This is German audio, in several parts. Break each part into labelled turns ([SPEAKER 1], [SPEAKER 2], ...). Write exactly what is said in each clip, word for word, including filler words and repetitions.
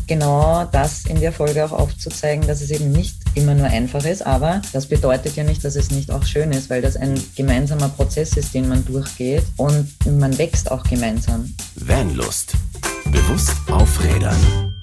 [SPEAKER 1] genau das in der Folge auch aufzuzeigen, dass es eben nicht immer nur einfach ist, aber das bedeutet ja nicht, dass es nicht auch schön ist, weil das ein gemeinsamer Prozess ist, den man durchgeht und man wächst auch gemeinsam.
[SPEAKER 2] Vanlust. Bewusst aufrädern.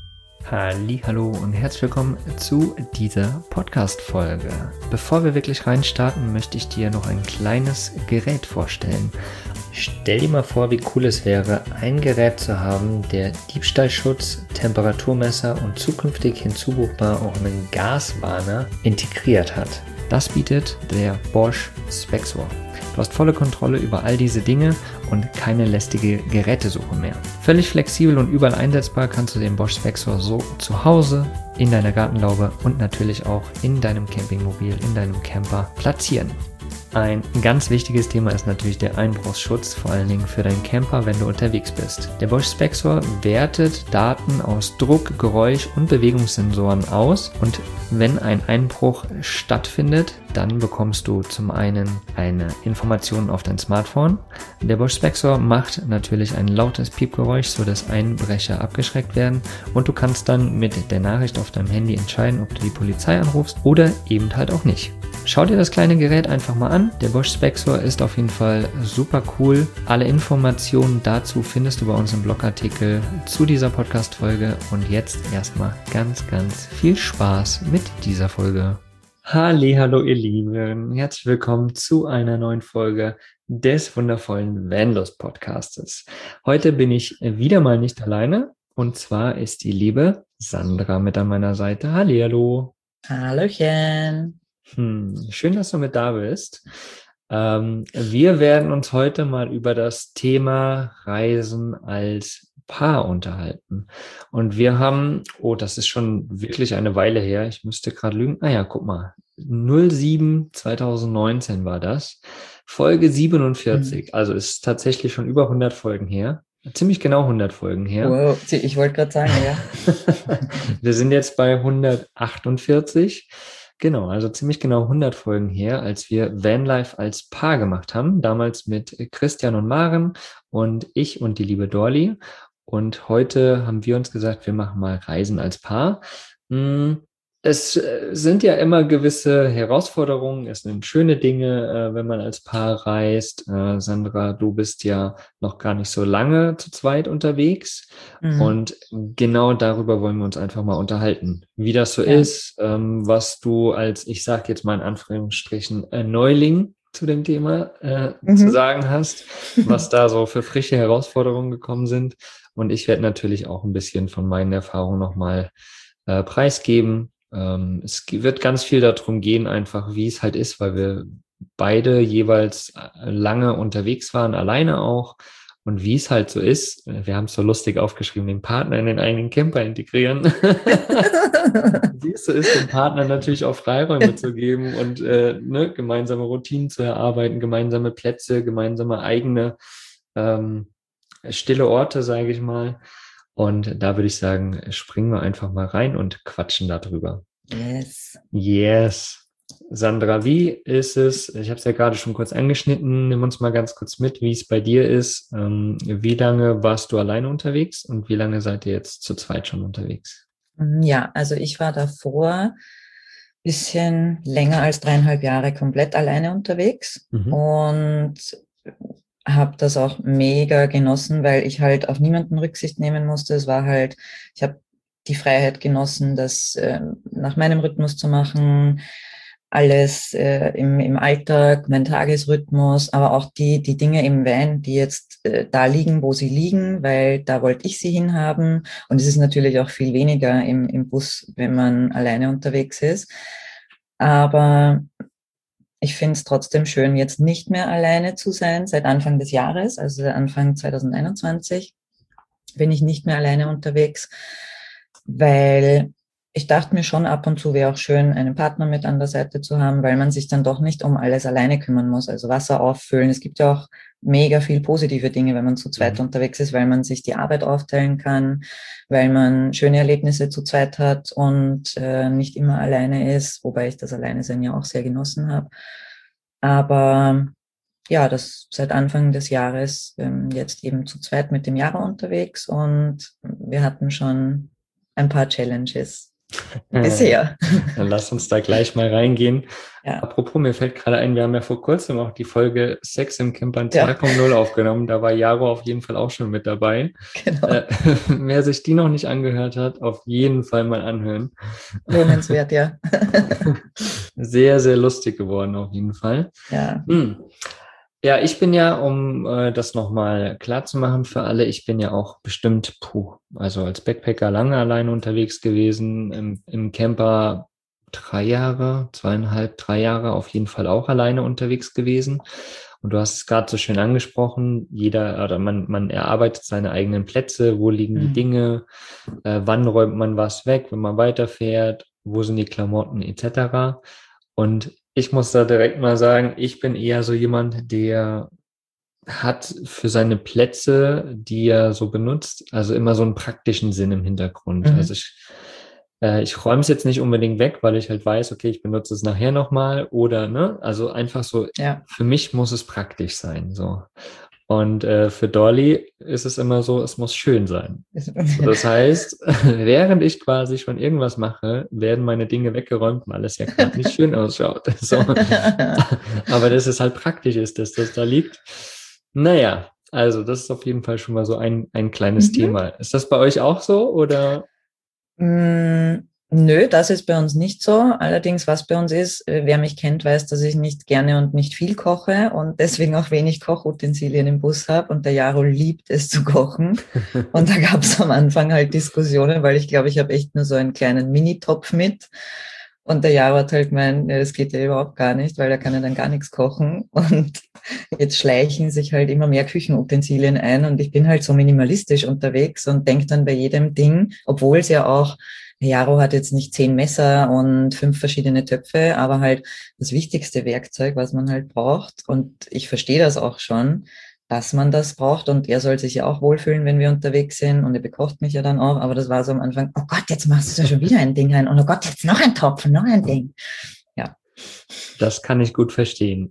[SPEAKER 3] Hallo und herzlich willkommen zu dieser Podcast-Folge. Bevor wir wirklich reinstarten, möchte ich dir noch ein kleines Gerät vorstellen. Stell dir mal vor, wie cool es wäre, ein Gerät zu haben, der Diebstahlschutz, Temperaturmesser und zukünftig hinzubuchbar auch einen Gaswarner integriert hat. Das bietet der Bosch Spexor. Du hast volle Kontrolle über all diese Dinge und keine lästige Gerätesuche mehr. Völlig flexibel und überall einsetzbar kannst du den Bosch Spexor so zu Hause, in deiner Gartenlaube und natürlich auch in deinem Campingmobil, in deinem Camper platzieren. Ein ganz wichtiges Thema ist natürlich der Einbruchsschutz, vor allen Dingen für deinen Camper, wenn du unterwegs bist. Der Bosch Spexor wertet Daten aus Druck, Geräusch und Bewegungssensoren aus und wenn ein Einbruch stattfindet, dann bekommst du zum einen eine Information auf dein Smartphone. Der Bosch Spexor macht natürlich ein lautes Piepgeräusch, sodass Einbrecher abgeschreckt werden und du kannst dann mit der Nachricht auf deinem Handy entscheiden, ob du die Polizei anrufst oder eben halt auch nicht. Schau dir das kleine Gerät einfach mal an. Der Bosch Spexor ist auf jeden Fall super cool. Alle Informationen dazu findest du bei uns im Blogartikel zu dieser Podcast-Folge. Und jetzt erstmal ganz, ganz viel Spaß mit dieser Folge. Hallo ihr Lieben, herzlich willkommen zu einer neuen Folge des wundervollen Vanlust Podcastes. Heute bin ich wieder mal nicht alleine und zwar ist die liebe Sandra mit an meiner Seite. Hallihallo.
[SPEAKER 1] Hallöchen.
[SPEAKER 3] Hm, schön, dass du mit da bist. Ähm, wir werden uns heute mal über das Thema Reisen als Paar unterhalten. Und wir haben, oh, das ist schon wirklich eine Weile her, ich müsste gerade lügen, ah ja, guck mal, null sieben zweitausendneunzehn war das, Folge siebenundvierzig, mhm. Also ist tatsächlich schon über hundert Folgen her, ziemlich genau hundert Folgen her.
[SPEAKER 1] Wow, ich wollte gerade sagen, ja.
[SPEAKER 3] Wir sind jetzt bei hundertachtundvierzig. Genau, also ziemlich genau hundert Folgen her, als wir Vanlife als Paar gemacht haben, damals mit Christian und Maren und ich und die liebe Dorli. Und heute haben wir uns gesagt, wir machen mal Reisen als Paar. Es sind ja immer gewisse Herausforderungen, es sind schöne Dinge, wenn man als Paar reist. Sandra, du bist ja noch gar nicht so lange zu zweit unterwegs. Mhm. Und genau darüber wollen wir uns einfach mal unterhalten, wie das so ja. ist, was du als, ich sage jetzt mal in Anführungsstrichen, Neuling zu dem Thema äh, mhm. zu sagen hast, was da so für frische Herausforderungen gekommen sind. Und ich werde natürlich auch ein bisschen von meinen Erfahrungen nochmal äh, preisgeben. Ähm, es wird ganz viel darum gehen, einfach wie es halt ist, weil wir beide jeweils lange unterwegs waren, alleine auch. Und wie es halt so ist, wir haben es so lustig aufgeschrieben, den Partner in den eigenen Camper integrieren. Wie es so ist, dem Partner natürlich auch Freiräume zu geben und äh, ne, gemeinsame Routinen zu erarbeiten, gemeinsame Plätze, gemeinsame eigene ähm, stille Orte, sage ich mal. Und da würde ich sagen, springen wir einfach mal rein und quatschen darüber.
[SPEAKER 1] Yes.
[SPEAKER 3] Yes. Sandra, wie ist es, ich habe es ja gerade schon kurz angeschnitten, nimm uns mal ganz kurz mit, wie es bei dir ist. Ähm, wie lange warst du alleine unterwegs und wie lange seid ihr jetzt zu zweit schon unterwegs?
[SPEAKER 1] Ja, also ich war davor ein bisschen länger als dreieinhalb Jahre komplett alleine unterwegs mhm. und habe das auch mega genossen, weil ich halt auf niemanden Rücksicht nehmen musste. Es war halt, ich habe die Freiheit genossen, das äh, nach meinem Rhythmus zu machen, alles äh, im, im Alltag, mein Tagesrhythmus, aber auch die, die Dinge im Van, die jetzt äh, da liegen, wo sie liegen, weil da wollte ich sie hinhaben. Und es ist natürlich auch viel weniger im, im Bus, wenn man alleine unterwegs ist. Aber ich finde es trotzdem schön, jetzt nicht mehr alleine zu sein, seit Anfang des Jahres, also Anfang zwanzig einundzwanzig, bin ich nicht mehr alleine unterwegs, weil ich dachte mir schon, ab und zu wäre auch schön, einen Partner mit an der Seite zu haben, weil man sich dann doch nicht um alles alleine kümmern muss. Also Wasser auffüllen. Es gibt ja auch mega viel positive Dinge, wenn man zu zweit mhm. unterwegs ist, weil man sich die Arbeit aufteilen kann, weil man schöne Erlebnisse zu zweit hat und äh, nicht immer alleine ist, wobei ich das Alleinesein ja auch sehr genossen habe. Aber ja, das seit Anfang des Jahres ähm, jetzt eben zu zweit mit dem Jara unterwegs und wir hatten schon ein paar Challenges. Bisher.
[SPEAKER 3] Dann lass uns da gleich mal reingehen.
[SPEAKER 1] Ja.
[SPEAKER 3] Apropos, mir fällt gerade ein, wir haben ja vor kurzem auch die Folge Sex im Campern zwei Punkt null ja. aufgenommen. Da war Jaro auf jeden Fall auch schon mit dabei.
[SPEAKER 1] Genau.
[SPEAKER 3] Äh, wer sich die noch nicht angehört hat, auf jeden Fall mal anhören.
[SPEAKER 1] Lohnenswert, ja.
[SPEAKER 3] Sehr, sehr lustig geworden auf jeden Fall.
[SPEAKER 1] Ja.
[SPEAKER 3] Hm. Ja, ich bin ja, um äh, das nochmal klar zu machen für alle, ich bin ja auch bestimmt, puh, also als Backpacker lange alleine unterwegs gewesen, im, im Camper drei Jahre, zweieinhalb, drei Jahre auf jeden Fall auch alleine unterwegs gewesen. Und du hast es gerade so schön angesprochen, jeder oder man, man erarbeitet seine eigenen Plätze, wo liegen die
[SPEAKER 1] Mhm.
[SPEAKER 3] Dinge, äh, wann räumt man was weg, wenn man weiterfährt, wo sind die Klamotten et cetera. Und ich muss da direkt mal sagen, ich bin eher so jemand, der hat für seine Plätze, die er so benutzt, also immer so einen praktischen Sinn im Hintergrund.
[SPEAKER 1] Mhm.
[SPEAKER 3] Also ich, äh, ich räume es jetzt nicht unbedingt weg, weil ich halt weiß, okay, ich benutze es nachher nochmal oder, ne, also einfach so,
[SPEAKER 1] ja.
[SPEAKER 3] Für mich muss es praktisch sein, so. Und äh, für Dolly ist es immer so, es muss schön sein. So, das heißt, während ich quasi schon irgendwas mache, werden meine Dinge weggeräumt, weil es ja gerade nicht schön ausschaut. So. Aber dass es halt praktisch ist, dass das da liegt. Naja, also das ist auf jeden Fall schon mal so ein, ein kleines mhm. Thema. Ist das bei euch auch so oder?
[SPEAKER 1] Mm. Nö, das ist bei uns nicht so. Allerdings, was bei uns ist, wer mich kennt, weiß, dass ich nicht gerne und nicht viel koche und deswegen auch wenig Kochutensilien im Bus habe. Und der Jaro liebt es zu kochen. Und da gab es am Anfang halt Diskussionen, weil ich glaube, ich habe echt nur so einen kleinen Mini-Topf mit. Und der Jaro hat halt gemeint, ja, das geht ja überhaupt gar nicht, weil da kann er dann gar nichts kochen. Und jetzt schleichen sich halt immer mehr Küchenutensilien ein. Und ich bin halt so minimalistisch unterwegs und denke dann bei jedem Ding, obwohl es ja auch Jaro hat jetzt nicht zehn Messer und fünf verschiedene Töpfe, aber halt das wichtigste Werkzeug, was man halt braucht. Und ich verstehe das auch schon, dass man das braucht. Und er soll sich ja auch wohlfühlen, wenn wir unterwegs sind. Und er bekocht mich ja dann auch. Aber das war so am Anfang, oh Gott, jetzt machst du da schon wieder ein Ding rein. Und oh Gott, jetzt noch ein Topf, noch ein Ding. Ja.
[SPEAKER 3] Das kann ich gut verstehen.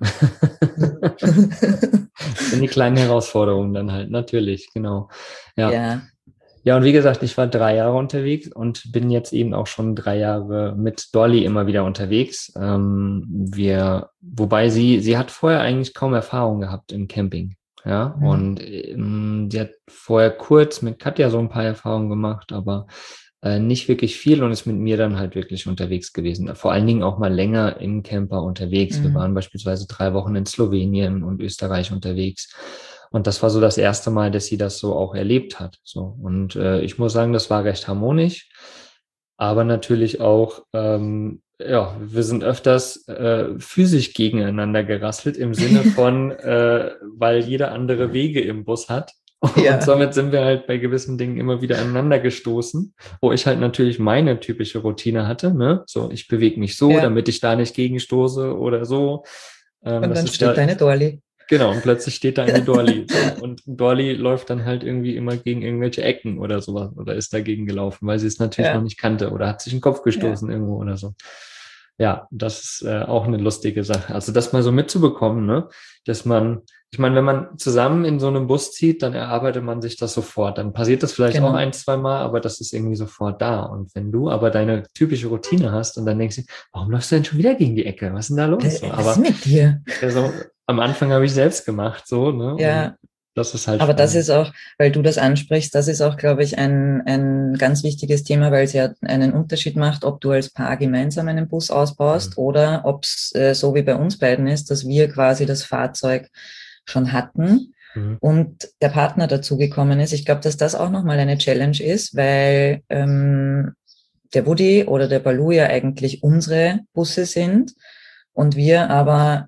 [SPEAKER 3] Das sind die kleinen Herausforderungen dann halt, natürlich, genau. Ja.
[SPEAKER 1] Ja.
[SPEAKER 3] Ja, und wie gesagt, ich war drei Jahre unterwegs und bin jetzt eben auch schon drei Jahre mit Dolly immer wieder unterwegs. Ähm, wir, wobei sie, sie hat vorher eigentlich kaum Erfahrung gehabt im Camping. Ja, mhm. und ähm, sie hat vorher kurz mit Katja so ein paar Erfahrungen gemacht, aber äh, nicht wirklich viel und ist mit mir dann halt wirklich unterwegs gewesen. Vor allen Dingen auch mal länger im Camper unterwegs. Mhm. Wir waren beispielsweise drei Wochen in Slowenien und Österreich unterwegs. Und das war so das erste Mal, dass sie das so auch erlebt hat. So. Und äh, ich muss sagen, das war recht harmonisch. Aber natürlich auch, ähm, ja, wir sind öfters äh, physisch gegeneinander gerasselt im Sinne von, äh, weil jeder andere Wege im Bus hat. Ja. Und somit sind wir halt bei gewissen Dingen immer wieder aneinander gestoßen, wo ich halt natürlich meine typische Routine hatte. Ne? So, ich bewege mich so, ja. damit ich da nicht gegenstoße oder so.
[SPEAKER 1] Ähm, und dann steht da, deine Dolly.
[SPEAKER 3] Genau, und plötzlich steht da eine Dolly. So, und Dolly läuft dann halt irgendwie immer gegen irgendwelche Ecken oder sowas oder ist dagegen gelaufen, weil sie es natürlich ja. noch nicht kannte oder hat sich in den Kopf gestoßen ja. irgendwo oder so. Ja, das ist äh, auch eine lustige Sache. Also das mal so mitzubekommen, ne, dass man, ich meine, wenn man zusammen in so einem Bus zieht, dann erarbeitet man sich das sofort. Dann passiert das vielleicht genau. auch ein, zwei Mal, aber das ist irgendwie sofort da. Und wenn du aber deine typische Routine hast und dann denkst du, warum läufst du denn schon wieder gegen die Ecke? Was ist denn da los?
[SPEAKER 1] Was aber, ist mit dir?
[SPEAKER 3] Also, am Anfang habe ich selbst gemacht, so, ne?
[SPEAKER 1] Ja.
[SPEAKER 3] Und das ist halt
[SPEAKER 1] aber
[SPEAKER 3] spannend.
[SPEAKER 1] Das ist auch, weil du das ansprichst, das ist auch, glaube ich, ein, ein ganz wichtiges Thema, weil es ja einen Unterschied macht, ob du als Paar gemeinsam einen Bus ausbaust mhm. oder ob es äh, so wie bei uns beiden ist, dass wir quasi das Fahrzeug schon hatten mhm. und der Partner dazugekommen ist. Ich glaube, dass das auch nochmal eine Challenge ist, weil ähm, der Woody oder der Balu ja eigentlich unsere Busse sind und wir aber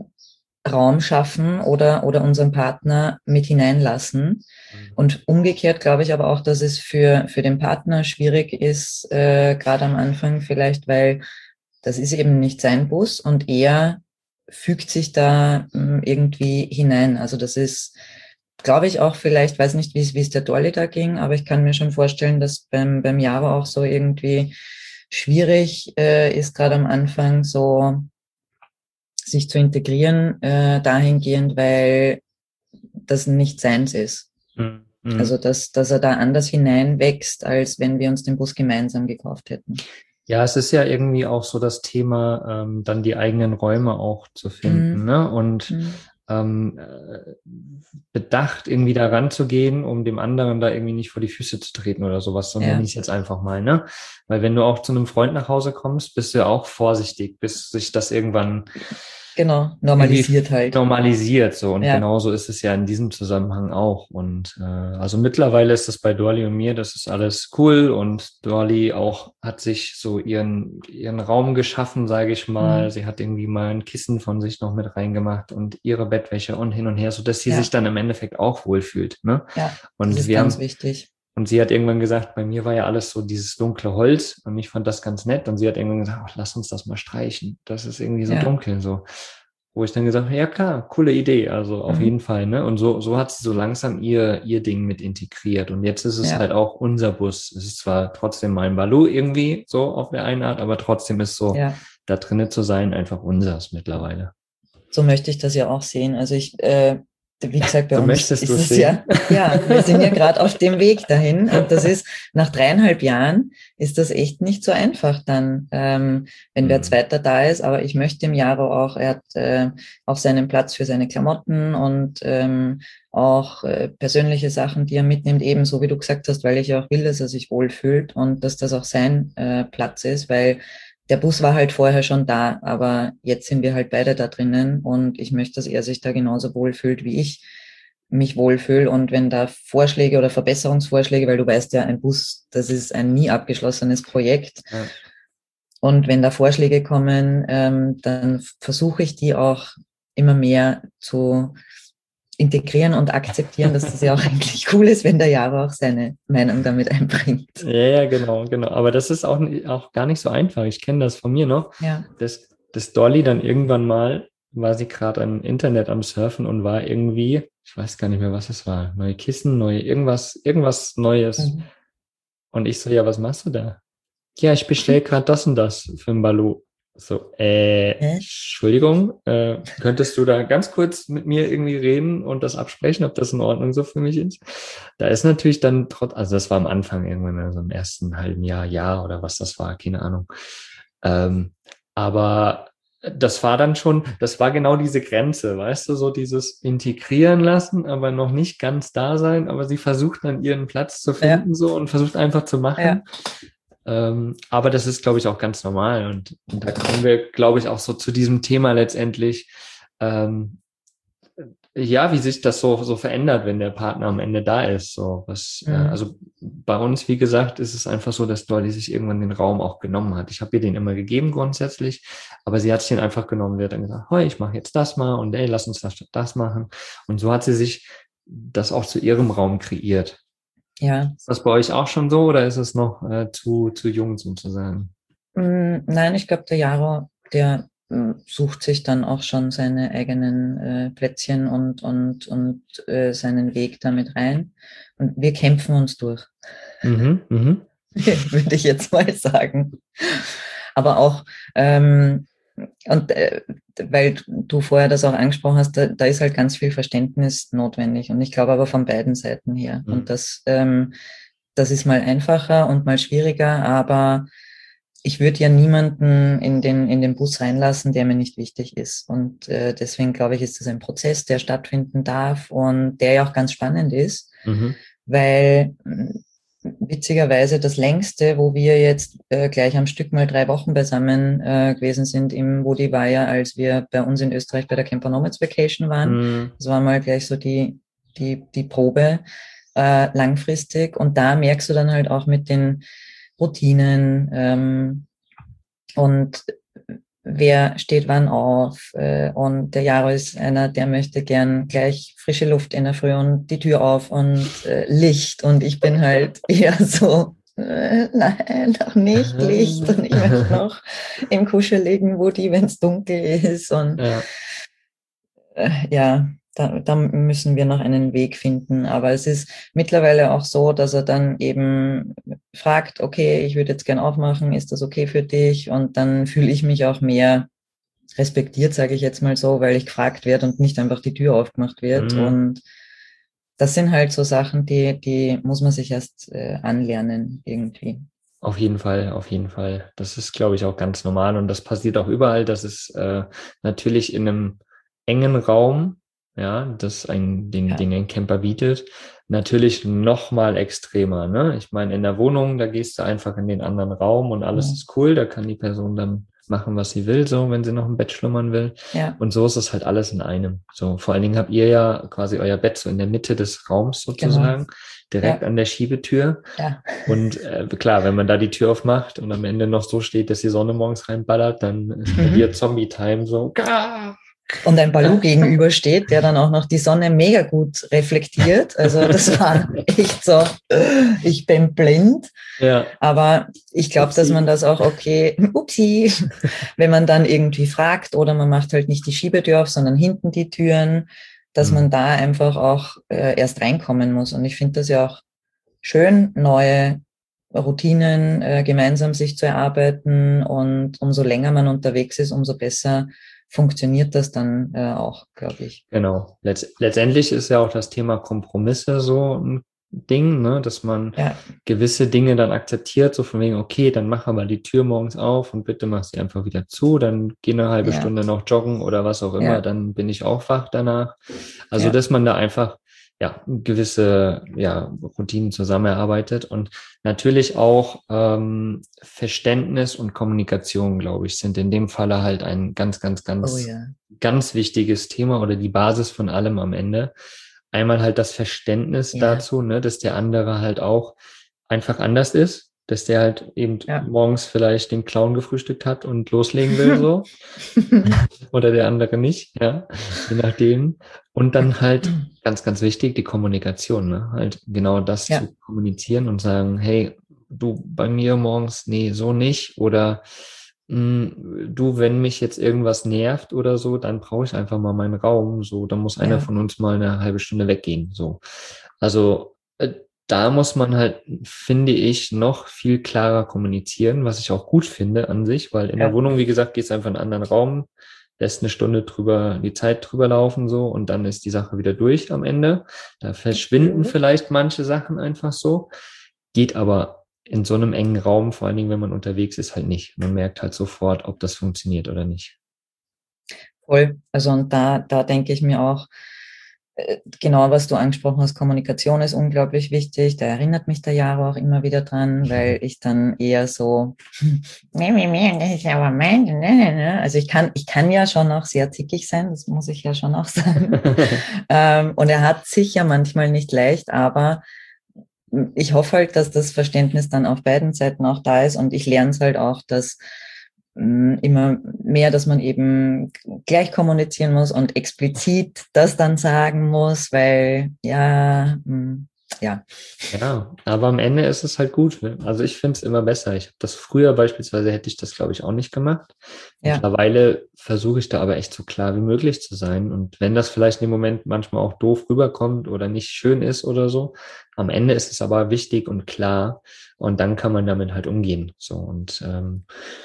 [SPEAKER 1] Raum schaffen oder oder unseren Partner mit hineinlassen. Mhm. Und umgekehrt glaube ich aber auch, dass es für für den Partner schwierig ist, äh, gerade am Anfang vielleicht, weil das ist eben nicht sein Bus und er fügt sich da mh, irgendwie hinein. Also das ist, glaube ich, auch vielleicht, weiß nicht, wie es wie es der Dolly da ging, aber ich kann mir schon vorstellen, dass beim beim Jaro auch so irgendwie schwierig äh, ist, gerade am Anfang so sich zu integrieren, äh, dahingehend, weil das nicht seins ist. Mhm. Also, dass, dass er da anders hineinwächst, als wenn wir uns den Bus gemeinsam gekauft hätten.
[SPEAKER 3] Ja, es ist ja irgendwie auch so das Thema, ähm, dann die eigenen Räume auch zu finden, mhm. ne? Und mhm. ähm, äh, bedacht irgendwie da ranzugehen, um dem anderen da irgendwie nicht vor die Füße zu treten oder sowas, so ja. nenne ich es jetzt einfach mal, ne? Weil wenn du auch zu einem Freund nach Hause kommst, bist du ja auch vorsichtig, bis sich das irgendwann
[SPEAKER 1] Genau, normalisiert halt.
[SPEAKER 3] Normalisiert, so. Und ja. genauso ist es ja in diesem Zusammenhang auch. Und äh, also mittlerweile ist das bei Dorli und mir, das ist alles cool. Und Dorli auch hat sich so ihren ihren Raum geschaffen, sage ich mal. Mhm. Sie hat irgendwie mal ein Kissen von sich noch mit reingemacht und ihre Bettwäsche und hin und her, so dass sie ja. sich dann im Endeffekt auch wohlfühlt. Ne?
[SPEAKER 1] Ja,
[SPEAKER 3] und
[SPEAKER 1] das ist
[SPEAKER 3] wir
[SPEAKER 1] ganz
[SPEAKER 3] haben,
[SPEAKER 1] wichtig.
[SPEAKER 3] Und sie hat irgendwann gesagt, bei mir war ja alles so dieses dunkle Holz und ich fand das ganz nett. Und sie hat irgendwann gesagt, ach, lass uns das mal streichen. Das ist irgendwie so ja. dunkel, so. Wo ich dann gesagt habe, ja klar, coole Idee, also auf mhm. jeden Fall, ne? Und so, so hat sie so langsam ihr, ihr Ding mit integriert. Und jetzt ist es ja. halt auch unser Bus. Es ist zwar trotzdem mein Baloo irgendwie, so auf der einen Art, aber trotzdem ist so, ja. da drinnen zu sein, einfach unseres mittlerweile.
[SPEAKER 1] So möchte ich das ja auch sehen. Also ich, äh, wie gesagt, bei
[SPEAKER 3] so
[SPEAKER 1] uns
[SPEAKER 3] ist
[SPEAKER 1] es
[SPEAKER 3] sehen?
[SPEAKER 1] ja, ja, wir sind ja gerade auf dem Weg dahin. Und das ist, nach dreieinhalb Jahren ist das echt nicht so einfach dann, ähm, wenn mhm. wer Zweiter da ist. Aber ich möchte dem Jaro auch, er hat äh, auch seinen Platz für seine Klamotten und ähm, auch äh, persönliche Sachen, die er mitnimmt, ebenso wie du gesagt hast, weil ich auch will, dass er sich wohlfühlt und dass das auch sein äh, Platz ist, weil der Bus war halt vorher schon da, aber jetzt sind wir halt beide da drinnen und ich möchte, dass er sich da genauso wohlfühlt, wie ich mich wohlfühle. Und wenn da Vorschläge oder Verbesserungsvorschläge, weil du weißt ja, ein Bus, das ist ein nie abgeschlossenes Projekt. Ja. Und wenn da Vorschläge kommen, ähm, dann versuche ich die auch immer mehr zu integrieren und akzeptieren, dass das ja auch eigentlich cool ist, wenn der Jaro auch seine Meinung damit einbringt.
[SPEAKER 3] Ja, ja, genau, genau. Aber das ist auch, auch gar nicht so einfach. Ich kenne das von mir noch.
[SPEAKER 1] Ja.
[SPEAKER 3] Dass, dass Dolly dann irgendwann mal, war sie gerade am Internet am Surfen und war irgendwie, ich weiß gar nicht mehr, was es war, neue Kissen, neue irgendwas, irgendwas Neues. Mhm. Und ich so, ja, was machst du da? Ja, ich bestelle gerade das und das für ein Baloo. So, äh, Hä? Entschuldigung, äh, könntest du da ganz kurz mit mir irgendwie reden und das absprechen, ob das in Ordnung so für mich ist? Da ist natürlich dann trotz, also das war am Anfang irgendwann, also im ersten halben Jahr, Jahr oder was das war, keine Ahnung. Ähm, aber das war dann schon, das war genau diese Grenze, weißt du, so dieses integrieren lassen, aber noch nicht ganz da sein, aber sie versucht dann ihren Platz zu finden, ja. so, und versucht einfach zu machen. Ja. Ähm, aber das ist, glaube ich, auch ganz normal. Und, und da kommen wir, glaube ich, auch so zu diesem Thema letztendlich, ähm, ja, wie sich das so, so verändert, wenn der Partner am Ende da ist. So, was, mhm. äh, also bei uns, wie gesagt, ist es einfach so, dass Dolly sich irgendwann den Raum auch genommen hat. Ich habe ihr den immer gegeben grundsätzlich, aber sie hat sich den einfach genommen. Sie hat dann gesagt, hey, ich mache jetzt das mal und ey, lass uns das, das machen. Und so hat sie sich das auch zu ihrem Raum kreiert.
[SPEAKER 1] Ja.
[SPEAKER 3] Ist das bei euch auch schon so oder ist es noch äh, zu, zu jung sozusagen?
[SPEAKER 1] Mm, nein, ich glaube, der Jaro, der mm, sucht sich dann auch schon seine eigenen äh, Plätzchen und, und, und äh, seinen Weg damit rein. Und wir kämpfen uns durch.
[SPEAKER 3] Mhm, mhm.
[SPEAKER 1] Würde ich jetzt mal sagen. Aber auch, ähm, und äh, weil du vorher das auch angesprochen hast, da, da ist halt ganz viel Verständnis notwendig. Und ich glaube aber von beiden Seiten her. Mhm. Und das, ähm, das ist mal einfacher und mal schwieriger, aber ich würde ja niemanden in den, in den Bus reinlassen, der mir nicht wichtig ist. Und äh, deswegen glaube ich, ist das ein Prozess, der stattfinden darf und der ja auch ganz spannend ist,
[SPEAKER 3] mhm.
[SPEAKER 1] weil witzigerweise das längste, wo wir jetzt äh, gleich am Stück mal drei Wochen beisammen äh, gewesen sind im Wodi war ja, als wir bei uns in Österreich bei der Camper Nomads Vacation waren.
[SPEAKER 3] Mhm.
[SPEAKER 1] Das war mal gleich so die, die, die Probe äh, langfristig. Und da merkst du dann halt auch mit den Routinen ähm, und wer steht wann auf. Äh, und der Jaro ist einer, der möchte gern gleich frische Luft in der Früh und die Tür auf und äh, Licht. Und ich bin halt eher so, äh, nein, noch nicht Licht. Und ich möchte noch im kuscheligen Woody, wenn es dunkel ist. Und
[SPEAKER 3] ja,
[SPEAKER 1] äh, ja Da, da müssen wir noch einen Weg finden. Aber es ist mittlerweile auch so, dass er dann eben fragt, okay, ich würde jetzt gern aufmachen, ist das okay für dich? Und dann fühle ich mich auch mehr respektiert, sage ich jetzt mal so, weil ich gefragt werde und nicht einfach die Tür aufgemacht wird.
[SPEAKER 3] Mhm.
[SPEAKER 1] Und das sind halt so Sachen, die, die muss man sich erst äh, anlernen irgendwie.
[SPEAKER 3] Auf jeden Fall, auf jeden Fall. Das ist, glaube ich, auch ganz normal und das passiert auch überall. Das ist äh, natürlich in einem engen Raum, ja, das ein, den, ja. den ein Camper bietet, natürlich noch mal extremer, ne? Ich meine, in der Wohnung, da gehst du einfach in den anderen Raum und alles ja. ist cool. Da kann die Person dann machen, was sie will, so, wenn sie noch im Bett schlummern will. Ja. Und so ist es halt alles in einem. So, vor allen Dingen habt ihr ja quasi euer Bett so in der Mitte des Raums sozusagen, genau. direkt ja. an der Schiebetür. Ja. Und äh, klar, wenn man da die Tür aufmacht und am Ende noch so steht, dass die Sonne morgens reinballert, dann ist bei mhm. dir Zombie-Time so. Gah!
[SPEAKER 1] Und ein Balu gegenübersteht, der dann auch noch die Sonne mega gut reflektiert. Also das war echt so, ich bin blind. Ja. Aber ich glaube, dass man das auch okay, upsi, wenn man dann irgendwie fragt oder man macht halt nicht die Schiebetür auf, sondern hinten die Türen, dass mhm. man da einfach auch äh, erst reinkommen muss. Und ich finde das ja auch schön, neue Routinen äh, gemeinsam sich zu erarbeiten. Und umso länger man unterwegs ist, umso besser funktioniert das dann äh, auch, glaube ich.
[SPEAKER 3] Genau. Letz- letztendlich ist ja auch das Thema Kompromisse so ein Ding, ne, dass man ja. gewisse Dinge dann akzeptiert, so von wegen, okay, dann mach aber die Tür morgens auf und bitte mach sie einfach wieder zu, dann geh eine halbe ja. Stunde noch joggen oder was auch immer, ja. dann bin ich auch wach danach. Also, ja. dass man da einfach ja gewisse ja Routinen zusammenarbeitet und natürlich auch ähm, Verständnis und Kommunikation, glaube ich, sind in dem Falle halt ein ganz, ganz, ganz, oh, ja. ganz wichtiges Thema oder die Basis von allem am Ende. Einmal halt das Verständnis ja. dazu, ne, dass der andere halt auch einfach anders ist, dass der halt eben ja. morgens vielleicht den Clown gefrühstückt hat und loslegen will, so. Oder der andere nicht, ja, je nachdem. Und dann halt, ganz, ganz wichtig, die Kommunikation, ne, halt genau das ja. zu kommunizieren und sagen, hey, du, bei mir morgens, nee, so nicht, oder mh, du, wenn mich jetzt irgendwas nervt oder so, dann brauche ich einfach mal meinen Raum, so, dann muss einer ja. von uns mal eine halbe Stunde weggehen, so. Also, äh, da muss man halt, finde ich, noch viel klarer kommunizieren, was ich auch gut finde an sich, weil in ja. der Wohnung, wie gesagt, gehst du einfach in einen anderen Raum, lässt eine Stunde drüber, die Zeit drüber laufen so und dann ist die Sache wieder durch am Ende. Da verschwinden mhm. vielleicht manche Sachen einfach so, geht aber in so einem engen Raum, vor allen Dingen, wenn man unterwegs ist, halt nicht. Man merkt halt sofort, ob das funktioniert oder nicht.
[SPEAKER 1] Voll. Also und da, da denke ich mir auch, genau, was du angesprochen hast, Kommunikation ist unglaublich wichtig. Da erinnert mich der Jaro auch immer wieder dran, weil ich dann eher so, das ist aber mein, also ich kann, ich kann ja schon auch sehr zickig sein, das muss ich ja schon auch sagen. Und er hat sicher manchmal nicht leicht, aber ich hoffe halt, dass das Verständnis dann auf beiden Seiten auch da ist und ich lerne es halt auch, dass immer mehr, dass man eben gleich kommunizieren muss und explizit das dann sagen muss, weil ja, ja.
[SPEAKER 3] Ja, aber am Ende ist es halt gut. Ne? Also ich finde es immer besser. Ich habe das früher beispielsweise, hätte ich das, glaube ich, auch nicht gemacht. Ja. Mittlerweile versuche ich da aber echt so klar wie möglich zu sein. Und wenn das vielleicht im Moment manchmal auch doof rüberkommt oder nicht schön ist oder so, am Ende ist es aber wichtig und klar. Und dann kann man damit halt umgehen. So und ähm,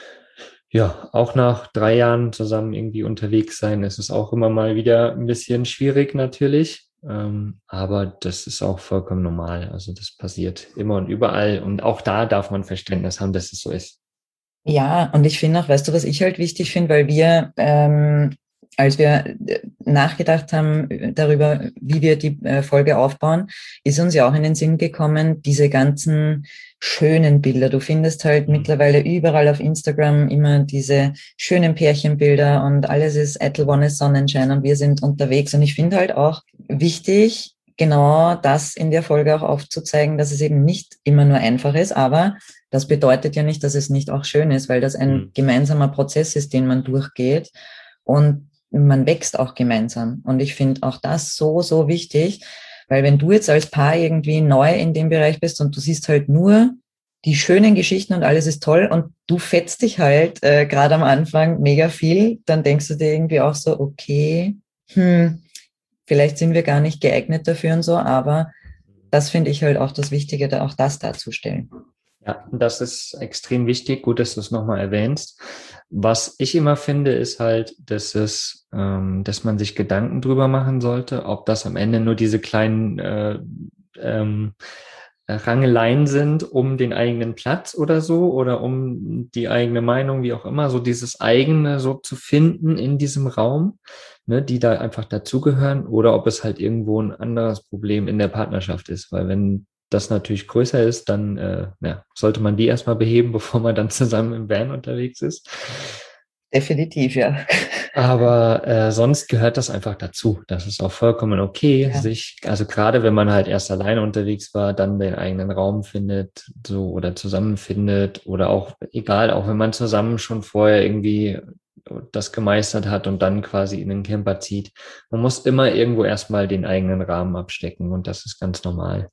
[SPEAKER 3] ja, auch nach drei Jahren zusammen irgendwie unterwegs sein, ist es auch immer mal wieder ein bisschen schwierig natürlich. Ähm, aber das ist auch vollkommen normal. Also das passiert immer und überall. Und auch da darf man Verständnis haben, dass es so ist.
[SPEAKER 1] Ja, und ich finde auch, weißt du, was ich halt wichtig finde, weil wir, ähm, als wir nachgedacht haben darüber, wie wir die äh, Folge aufbauen, ist uns ja auch in den Sinn gekommen, diese ganzen schönen Bilder. Du findest halt mhm. mittlerweile überall auf Instagram immer diese schönen Pärchenbilder und alles ist eitel Wonne Sonnenschein und wir sind unterwegs. Und ich finde halt auch wichtig, genau das in der Folge auch aufzuzeigen, dass es eben nicht immer nur einfach ist, aber das bedeutet ja nicht, dass es nicht auch schön ist, weil das ein mhm. gemeinsamer Prozess ist, den man durchgeht und man wächst auch gemeinsam. Und ich finde auch das so, so wichtig, weil wenn du jetzt als Paar irgendwie neu in dem Bereich bist und du siehst halt nur die schönen Geschichten und alles ist toll und du fetzt dich halt äh, gerade am Anfang mega viel, dann denkst du dir irgendwie auch so, okay, hm, vielleicht sind wir gar nicht geeignet dafür und so, aber das finde ich halt auch das Wichtige, da auch das darzustellen.
[SPEAKER 3] Ja, das ist extrem wichtig. Gut, dass du es nochmal erwähnst. Was ich immer finde, ist halt, dass es, ähm, dass man sich Gedanken drüber machen sollte, ob das am Ende nur diese kleinen äh, ähm, Rangeleien sind um den eigenen Platz oder so oder um die eigene Meinung, wie auch immer, so dieses eigene so zu finden in diesem Raum, ne, die da einfach dazugehören, oder ob es halt irgendwo ein anderes Problem in der Partnerschaft ist, weil wenn das natürlich größer ist, dann äh, ja, sollte man die erstmal beheben, bevor man dann zusammen im Van unterwegs ist.
[SPEAKER 1] Definitiv, ja.
[SPEAKER 3] Aber äh, sonst gehört das einfach dazu. Das ist auch vollkommen okay,
[SPEAKER 1] Ja.
[SPEAKER 3] sich, also gerade wenn man halt erst alleine unterwegs war, dann den eigenen Raum findet, so oder zusammenfindet oder auch, egal, auch wenn man zusammen schon vorher irgendwie das gemeistert hat und dann quasi in den Camper zieht. Man muss immer irgendwo erstmal den eigenen Rahmen abstecken und das ist ganz normal.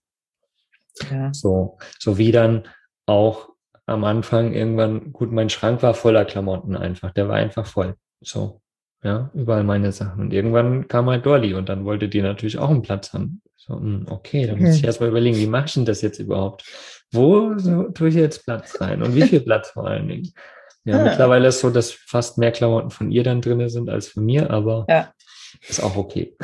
[SPEAKER 1] Ja.
[SPEAKER 3] So, so wie dann auch am Anfang irgendwann, gut, mein Schrank war voller Klamotten einfach, der war einfach voll. So, ja, überall meine Sachen. Und irgendwann kam halt Dolly und dann wollte die natürlich auch einen Platz haben. So, okay, dann muss ich erstmal überlegen, wie mache ich denn das jetzt überhaupt? Wo so, tue ich jetzt Platz rein? Und wie viel Platz vor allen Dingen? Ja, ja. Mittlerweile ist es so, dass fast mehr Klamotten von ihr dann drin sind als von mir, aber ja. Ist auch okay.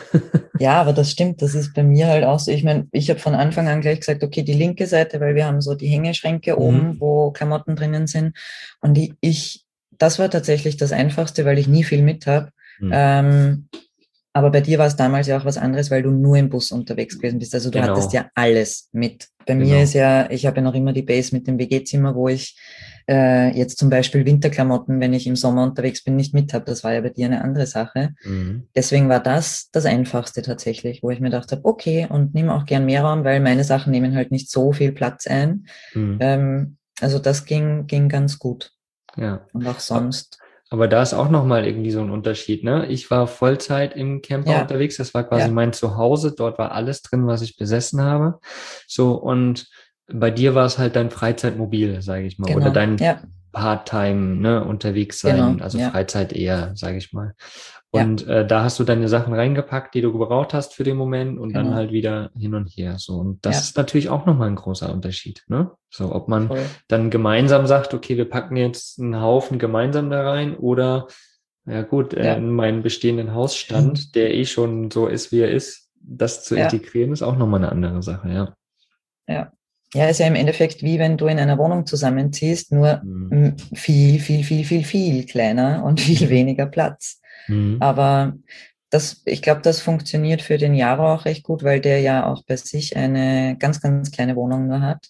[SPEAKER 1] Ja, aber das stimmt, das ist bei mir halt auch so. Ich meine, ich habe von Anfang an gleich gesagt, okay, die linke Seite, weil wir haben so die Hängeschränke mhm. oben, wo Klamotten drinnen sind. Und die, ich, das war tatsächlich das Einfachste, weil ich nie viel mit habe. Mhm. Ähm, aber bei dir war es damals ja auch was anderes, weil du nur im Bus unterwegs gewesen bist. Also du genau. hattest ja alles mit. Bei genau. mir ist ja, ich habe ja noch immer die Base mit dem W G-Zimmer, wo ich äh, jetzt zum Beispiel Winterklamotten, wenn ich im Sommer unterwegs bin, nicht mit habe. Das war ja bei dir eine andere Sache. Mhm. Deswegen war das das Einfachste tatsächlich, wo ich mir gedacht habe, okay, und nimm auch gern mehr Raum, weil meine Sachen nehmen halt nicht so viel Platz ein. Mhm. Ähm, also das ging ging ganz gut.
[SPEAKER 3] Ja.
[SPEAKER 1] Und auch sonst.
[SPEAKER 3] Aber da ist auch nochmal irgendwie so ein Unterschied, ne? Ich war Vollzeit im Camper ja. unterwegs, das war quasi ja. mein Zuhause, dort war alles drin, was ich besessen habe. So, und bei dir war es halt dein Freizeitmobil, sage ich mal, genau. oder dein ja. Part-Time, ne, unterwegs sein, genau. also ja. Freizeit eher, sage ich mal. Und ja. äh, da hast du deine Sachen reingepackt, die du gebraucht hast für den Moment und genau. dann halt wieder hin und her. So, und das ja. ist natürlich auch nochmal ein großer Unterschied, ne? So, ob man Voll. dann gemeinsam sagt, okay, wir packen jetzt einen Haufen gemeinsam da rein oder, ja gut, ja. in meinen bestehenden Hausstand, der eh schon so ist, wie er ist, das zu ja. integrieren, ist auch nochmal eine andere Sache, ja.
[SPEAKER 1] Ja. Ja, ist ja im Endeffekt wie wenn du in einer Wohnung zusammenziehst, nur mhm. viel, viel, viel, viel, viel kleiner und viel mhm. weniger Platz. Mhm. Aber das, ich glaube, das funktioniert für den Jaro auch recht gut, weil der ja auch bei sich eine ganz, ganz kleine Wohnung nur hat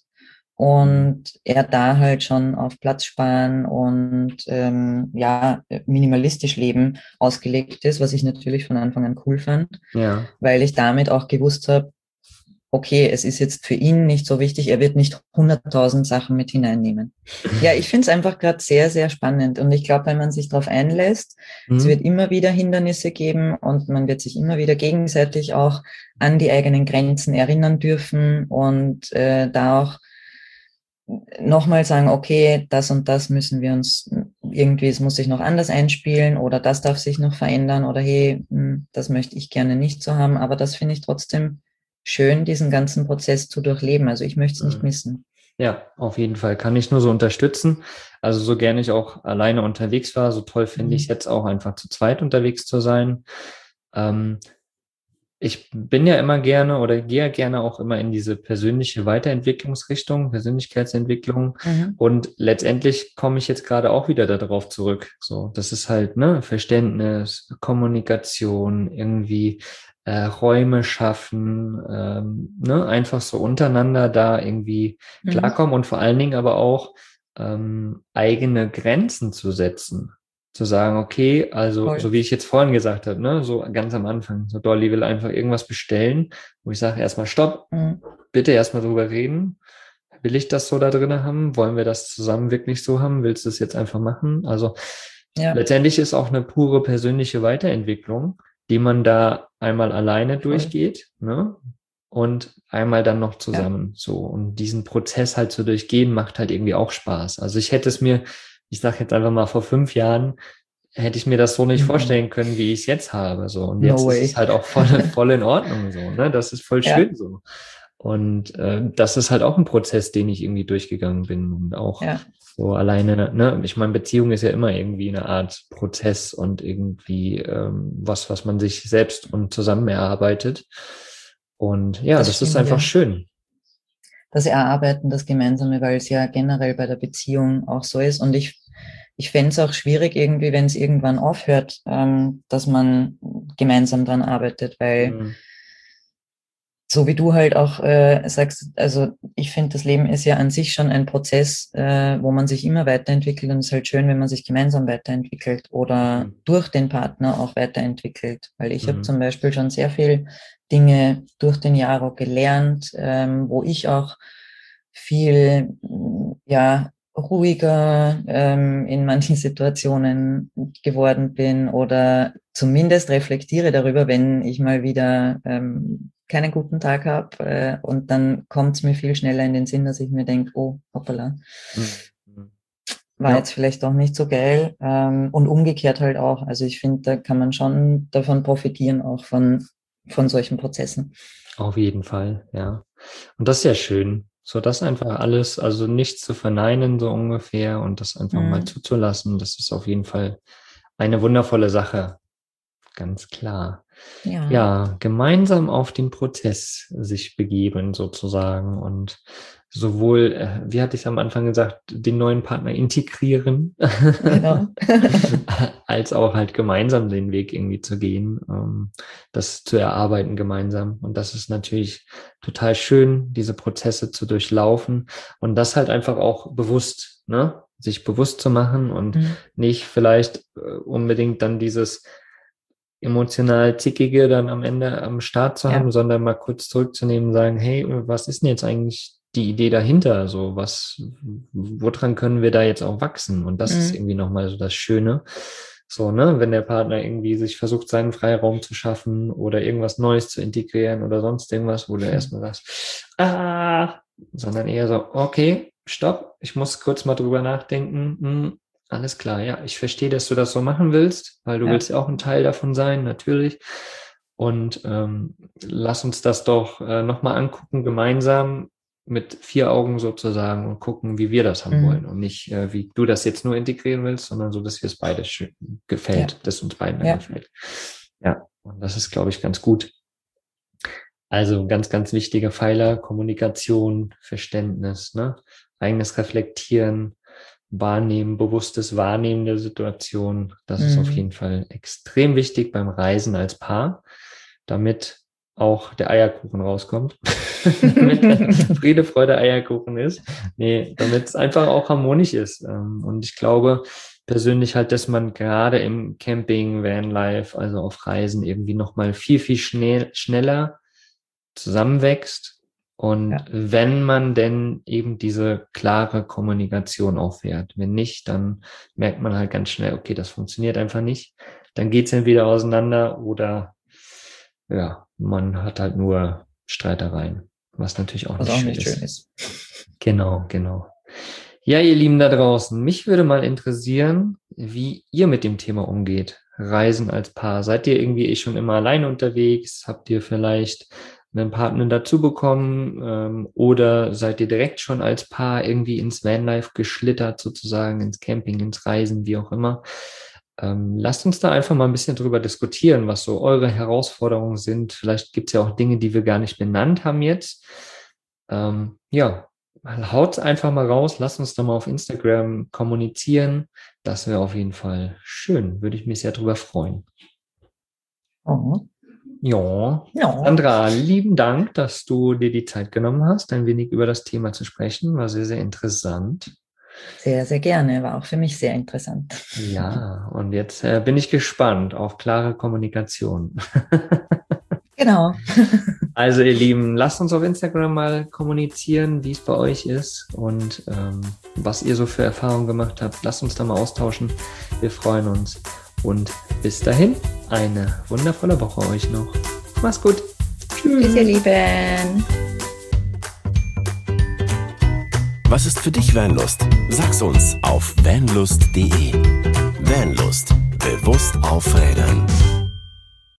[SPEAKER 1] und er da halt schon auf Platz sparen und ähm, ja minimalistisch leben ausgelegt ist, was ich natürlich von Anfang an cool fand,
[SPEAKER 3] ja.
[SPEAKER 1] weil ich damit auch gewusst habe, okay, es ist jetzt für ihn nicht so wichtig, er wird nicht hunderttausend Sachen mit hineinnehmen. Ja, ich finde es einfach gerade sehr, sehr spannend und ich glaube, wenn man sich darauf einlässt, mhm. es wird immer wieder Hindernisse geben und man wird sich immer wieder gegenseitig auch an die eigenen Grenzen erinnern dürfen und äh, da auch nochmal sagen, okay, das und das müssen wir uns irgendwie, es muss sich noch anders einspielen oder das darf sich noch verändern oder hey, das möchte ich gerne nicht so haben, aber das finde ich trotzdem schön, diesen ganzen Prozess zu durchleben. Also ich möchte es nicht missen.
[SPEAKER 3] Ja, auf jeden Fall. Kann ich nur so unterstützen. Also so gerne ich auch alleine unterwegs war, so toll finde mhm. ich es jetzt auch einfach zu zweit unterwegs zu sein. Ähm, ich bin ja immer gerne oder gehe ja gerne auch immer in diese persönliche Weiterentwicklungsrichtung, Persönlichkeitsentwicklung. Mhm. Und letztendlich komme ich jetzt gerade auch wieder darauf zurück. So, das ist halt, ne, Verständnis, Kommunikation, irgendwie Äh, Räume schaffen, ähm, ne, einfach so untereinander da irgendwie mhm. klarkommen und vor allen Dingen aber auch ähm, eigene Grenzen zu setzen. Zu sagen, okay, also Voll. so wie ich jetzt vorhin gesagt habe, ne, so ganz am Anfang, so Dolly will einfach irgendwas bestellen, wo ich sage, erstmal stopp, mhm. bitte erstmal drüber reden. Will ich das so da drin haben? Wollen wir das zusammen wirklich so haben? Willst du es jetzt einfach machen? Also ja. letztendlich ist auch eine pure persönliche Weiterentwicklung, die man da einmal alleine durchgeht, ne? Und einmal dann noch zusammen, ja. so. Und diesen Prozess halt zu durchgehen, macht halt irgendwie auch Spaß. Also ich hätte es mir, ich sage jetzt einfach mal vor fünf Jahren, hätte ich mir das so nicht mhm. vorstellen können, wie ich es jetzt habe, so. Und jetzt no ist es halt auch voll, voll in Ordnung, so, ne? Das ist voll schön, ja. so. Und äh, das ist halt auch ein Prozess, den ich irgendwie durchgegangen bin und auch
[SPEAKER 1] ja.
[SPEAKER 3] so alleine, ne, ich meine, Beziehung ist ja immer irgendwie eine Art Prozess und irgendwie ähm, was, was man sich selbst und zusammen erarbeitet. Und ja, das, das stimmt, ist einfach ja. schön.
[SPEAKER 1] Das Erarbeiten, das Gemeinsame, weil es ja generell bei der Beziehung auch so ist. Und ich, ich fände es auch schwierig irgendwie, wenn es irgendwann aufhört, ähm, dass man gemeinsam dran arbeitet, weil mhm. so wie du halt auch äh, sagst, also ich finde, das Leben ist ja an sich schon ein Prozess, äh, wo man sich immer weiterentwickelt, und es ist halt schön, wenn man sich gemeinsam weiterentwickelt oder mhm. durch den Partner auch weiterentwickelt, weil ich mhm. habe zum Beispiel schon sehr viel Dinge durch den Jaro gelernt, ähm, wo ich auch viel ja ruhiger ähm, in manchen Situationen geworden bin oder zumindest reflektiere darüber, wenn ich mal wieder ähm, keinen guten Tag habe äh, und dann kommt es mir viel schneller in den Sinn, dass ich mir denke, oh, hoppala, mhm. war ja. jetzt vielleicht auch nicht so geil, ähm, und umgekehrt halt auch. Also ich finde, da kann man schon davon profitieren, auch von von solchen Prozessen.
[SPEAKER 3] Auf jeden Fall, ja. Und das ist ja schön, so das einfach alles, also nichts zu verneinen so ungefähr und das einfach mhm. mal zuzulassen, das ist auf jeden Fall eine wundervolle Sache, ganz klar. Ja. ja, gemeinsam auf den Prozess sich begeben sozusagen und sowohl, wie hatte ich es am Anfang gesagt, den neuen Partner integrieren, genau. als auch halt gemeinsam den Weg irgendwie zu gehen, das zu erarbeiten gemeinsam. Und das ist natürlich total schön, diese Prozesse zu durchlaufen und das halt einfach auch bewusst, ne, sich bewusst zu machen und mhm. nicht vielleicht unbedingt dann dieses emotional Zickige dann am Ende am Start zu haben, ja. sondern mal kurz zurückzunehmen und sagen, hey, was ist denn jetzt eigentlich die Idee dahinter? So, was, woran können wir da jetzt auch wachsen? Und das mhm. ist irgendwie nochmal so das Schöne. So, ne, wenn der Partner irgendwie sich versucht, seinen Freiraum zu schaffen oder irgendwas Neues zu integrieren oder sonst irgendwas, wo du mhm. erstmal sagst, ah, sondern eher so, okay, stopp, ich muss kurz mal drüber nachdenken, hm, alles klar, ja, ich verstehe, dass du das so machen willst, weil du ja. willst ja auch ein Teil davon sein, natürlich. Und ähm, lass uns das doch äh, nochmal angucken, gemeinsam mit vier Augen sozusagen und gucken, wie wir das haben mhm. wollen. Und nicht, äh, wie du das jetzt nur integrieren willst, sondern so, dass wir es beide schön gefällt, ja. dass uns beiden ja. gefällt. Ja, und das ist, glaube ich, ganz gut. Also ganz, ganz wichtige Pfeiler, Kommunikation, Verständnis, ne? Eigenes Reflektieren, Wahrnehmen, bewusstes Wahrnehmen der Situation. Das mhm. ist auf jeden Fall extrem wichtig beim Reisen als Paar, damit auch der Eierkuchen rauskommt. Damit Friede, Freude, Eierkuchen ist. Nee, damit es einfach auch harmonisch ist. Und ich glaube persönlich halt, dass man gerade im Camping, Vanlife, also auf Reisen irgendwie nochmal viel, viel schnell, schneller zusammenwächst. Und ja. wenn man denn eben diese klare Kommunikation auffährt, wenn nicht, dann merkt man halt ganz schnell, okay, das funktioniert einfach nicht. Dann geht's entweder auseinander oder ja, man hat halt nur Streitereien, was natürlich auch,
[SPEAKER 1] was
[SPEAKER 3] nicht,
[SPEAKER 1] auch
[SPEAKER 3] schön,
[SPEAKER 1] nicht
[SPEAKER 3] ist.
[SPEAKER 1] schön ist.
[SPEAKER 3] Genau, genau. Ja, ihr Lieben da draußen, mich würde mal interessieren, wie ihr mit dem Thema umgeht. Reisen als Paar. Seid ihr irgendwie eh schon immer alleine unterwegs? Habt ihr vielleicht einen Partner dazu bekommen ähm, oder seid ihr direkt schon als Paar irgendwie ins Vanlife geschlittert sozusagen, ins Camping, ins Reisen, wie auch immer. Ähm, lasst uns da einfach mal ein bisschen drüber diskutieren, was so eure Herausforderungen sind. Vielleicht gibt es ja auch Dinge, die wir gar nicht benannt haben jetzt. Ähm, ja, haut einfach mal raus, lasst uns da mal auf Instagram kommunizieren. Das wäre auf jeden Fall schön, würde ich mich sehr drüber freuen.
[SPEAKER 1] Oh.
[SPEAKER 3] Ja. ja, Sandra, lieben Dank, dass du dir die Zeit genommen hast, ein wenig über das Thema zu sprechen. War sehr, sehr interessant.
[SPEAKER 1] Sehr, sehr gerne. War auch für mich sehr interessant.
[SPEAKER 3] Ja, und jetzt äh, bin ich gespannt auf klare Kommunikation.
[SPEAKER 1] Genau.
[SPEAKER 3] Also ihr Lieben, lasst uns auf Instagram mal kommunizieren, wie es bei euch ist und ähm, was ihr so für Erfahrungen gemacht habt. Lasst uns da mal austauschen. Wir freuen uns. Und bis dahin, eine wundervolle Woche euch noch. Mach's gut.
[SPEAKER 1] Tschüss, ihr Lieben.
[SPEAKER 2] Was ist für dich Vanlust? Sag's uns auf vanlust punkt de. Vanlust. Bewusst aufrädern.